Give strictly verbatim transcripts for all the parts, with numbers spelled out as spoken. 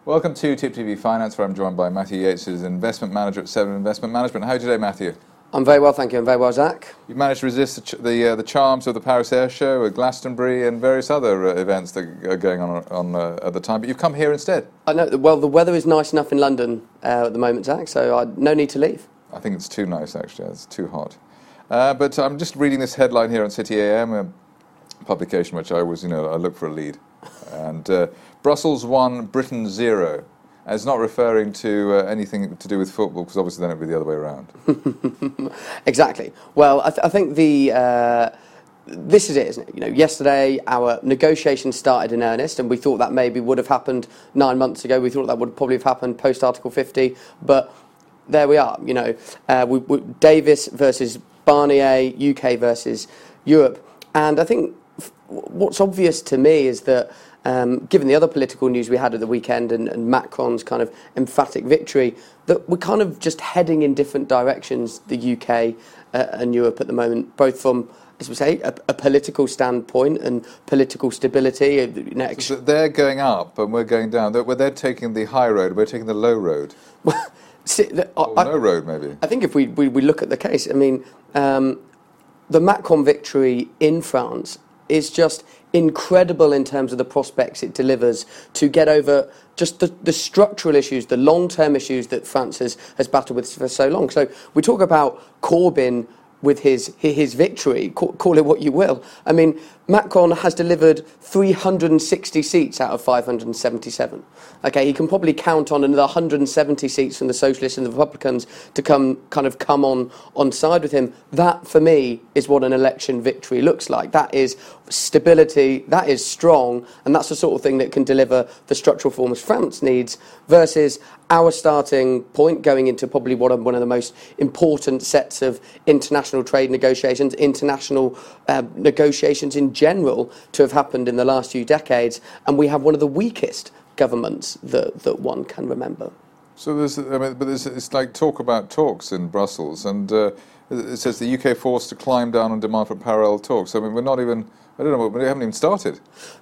Welcome to Tip T V Finance, where I'm joined by Matthew Yates, who's an investment manager at Seven Investment Management. How are you today, Matthew? I'm very well, thank you. I'm very well, Zach. You've managed to resist the ch- the, uh, the charms of the Paris Air Show, Glastonbury, and various other uh, events that are going on on uh, at the time, but you've come here instead. I know. Well, the weather is nice enough in London uh, at the moment, Zach, so I, no need to leave. I think it's too nice, actually. It's too hot. Uh, but I'm just reading this headline here on City A M, a publication which I always, you know, I look for a lead. And uh, Brussels one, Britain zero. And it's not referring to uh, anything to do with football, because obviously then it would be the other way around. Exactly. Well, I, th- I think the uh, this is it, isn't it? You know, yesterday our negotiations started in earnest, and we thought that maybe would have happened nine months ago. We thought that would probably have happened post Article fifty, but there we are. You know, uh, we, we, Davis versus Barnier, U K versus Europe, and I think f- what's obvious to me is that. Um, given the other political news we had at the weekend and, and Macron's kind of emphatic victory, that we're kind of just heading in different directions, the U K uh, and Europe at the moment, both from, as we say, a, a political standpoint and political stability. Uh, next. So they're going up and we're going down. They're, they're taking the high road, we're taking the low road. See, the, or I, no road, maybe. I think if we, we, we look at the case, I mean, um, the Macron victory in France is just incredible in terms of the prospects it delivers to get over just the, the structural issues, the long-term issues that France has, has battled with for so long. So we talk about Corbyn with his his victory, call, call it what you will. I mean, Macron has delivered three hundred sixty seats out of five hundred seventy-seven. Okay, he can probably count on another one hundred seventy seats from the Socialists and the Republicans to come kind of come on on side with him. That, for me, is what an election victory looks like. That is stability, that is strong, and that's the sort of thing that can deliver the structural reforms France needs, versus our starting point going into probably one of, one of the most important sets of international trade negotiations, international uh, negotiations in general to have happened in the last few decades, and we have one of the weakest governments that, that one can remember. So there's, I mean, but there's, it's like talk about talks in Brussels, and uh, it says the U K forced to climb down on demand for parallel talks. I mean, we're not even, I don't know, we haven't even started.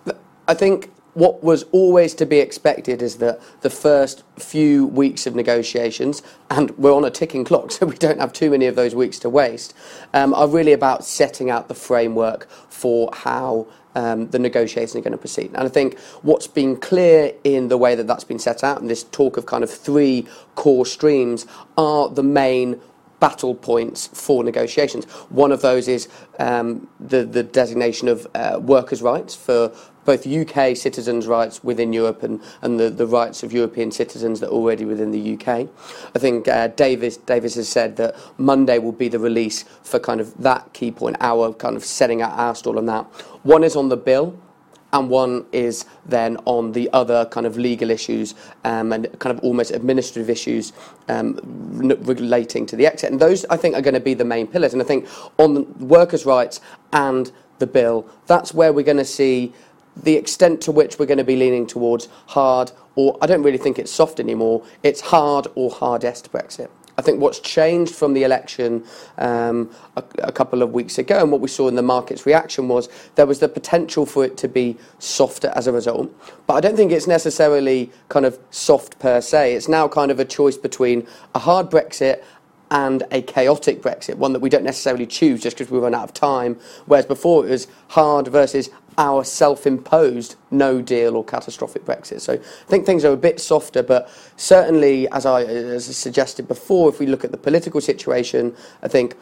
I think what was always to be expected is that the first few weeks of negotiations, and we're on a ticking clock, so we don't have too many of those weeks to waste, um, are really about setting out the framework for how um, the negotiations are going to proceed. And I think what's been clear in the way that that's been set out, and this talk of kind of three core streams, are the main battle points for negotiations. One of those is um, the, the designation of uh, workers' rights for both U K citizens' rights within Europe and, and the, the rights of European citizens that are already within the U K. I think uh, Davis, Davis has said that Monday will be the release for kind of that key point, our kind of setting out our stall on that. One is on the bill, and one is then on the other kind of legal issues um, and kind of almost administrative issues um, relating to the exit. And those, I think, are going to be the main pillars. And I think on workers' rights and the bill, that's where we're going to see the extent to which we're going to be leaning towards hard, or I don't really think it's soft anymore, it's hard or hardest Brexit. I think what's changed from the election um, a, a couple of weeks ago, and what we saw in the market's reaction, was there was the potential for it to be softer as a result. But I don't think it's necessarily kind of soft per se. It's now kind of a choice between a hard Brexit and a chaotic Brexit, one that we don't necessarily choose just because we run out of time, whereas before it was hard versus our self-imposed no deal or catastrophic Brexit. So I think things are a bit softer, but certainly, as I, as I suggested before, if we look at the political situation, I think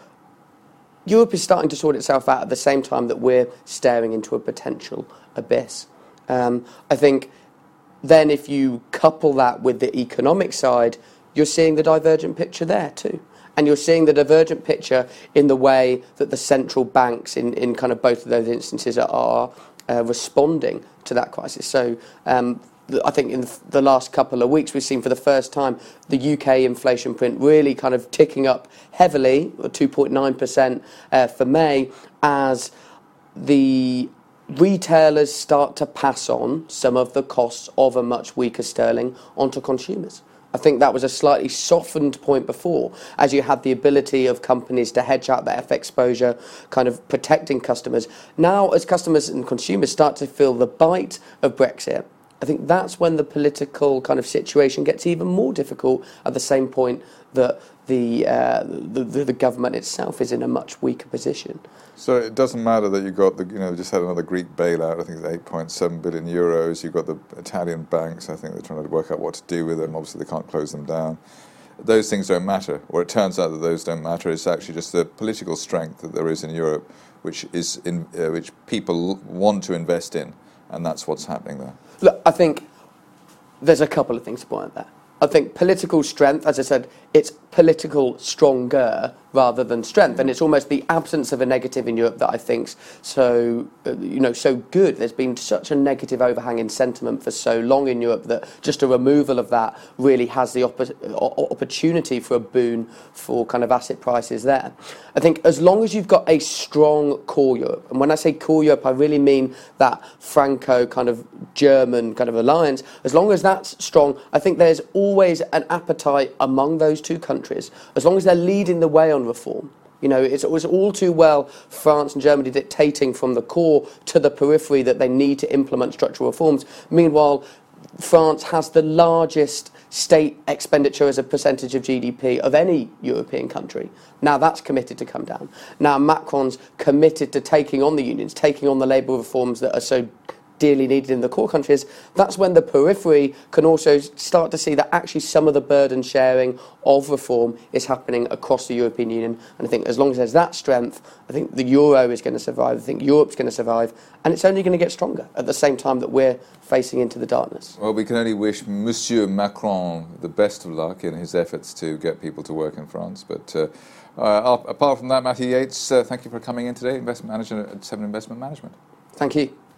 Europe is starting to sort itself out at the same time that we're staring into a potential abyss. Um, I think then if you couple that with the economic side, you're seeing the divergent picture there too. And you're seeing the divergent picture in the way that the central banks in, in kind of both of those instances are uh, responding to that crisis. So um, th- I think in the last couple of weeks we've seen for the first time the U K inflation print really kind of ticking up heavily, two point nine percent uh, for May, as the retailers start to pass on some of the costs of a much weaker sterling onto consumers. I think that was a slightly softened point before, as you had the ability of companies to hedge out their F X exposure, kind of protecting customers. Now, as customers and consumers start to feel the bite of Brexit, I think that's when the political kind of situation gets even more difficult, at the same point that the, uh, the, the, the government itself is in a much weaker position. So it doesn't matter that you got the, you know, just had another Greek bailout, I think it's eight point seven billion euros, you've got the Italian banks, I think they're trying to work out what to do with them, obviously they can't close them down. Those things don't matter, or it turns out that those don't matter. It's actually just the political strength that there is in Europe, which is in uh, which people want to invest in, and that's what's happening there. Look, I think there's a couple of things to point out there. I think political strength, as I said, it's political stronger rather than strength, and it's almost the absence of a negative in Europe that I think's so uh, you know so good. There's been such a negative overhang in sentiment for so long in Europe that just a removal of that really has the oppo- opportunity for a boon for kind of asset prices there. I think as long as you've got a strong core Europe, and when I say core Europe, I really mean that Franco kind of German kind of alliance. As long as that's strong, I think there's always an appetite among those two countries, as long as they're leading the way on reform. You know, it's, it was all too well France and Germany dictating from the core to the periphery that they need to implement structural reforms. Meanwhile, France has the largest state expenditure as a percentage of G D P of any European country. Now that's committed to come down. Now Macron's committed to taking on the unions, taking on the labour reforms that are so dearly needed in the core countries. That's when the periphery can also start to see that actually some of the burden sharing of reform is happening across the European Union. And I think as long as there's that strength, I think the euro is going to survive. I think Europe's going to survive. And it's only going to get stronger at the same time that we're facing into the darkness. Well, we can only wish Monsieur Macron the best of luck in his efforts to get people to work in France. But uh, uh, apart from that, Matthew Yates, uh, thank you for coming in today, investment manager at Seven Investment Management. Thank you.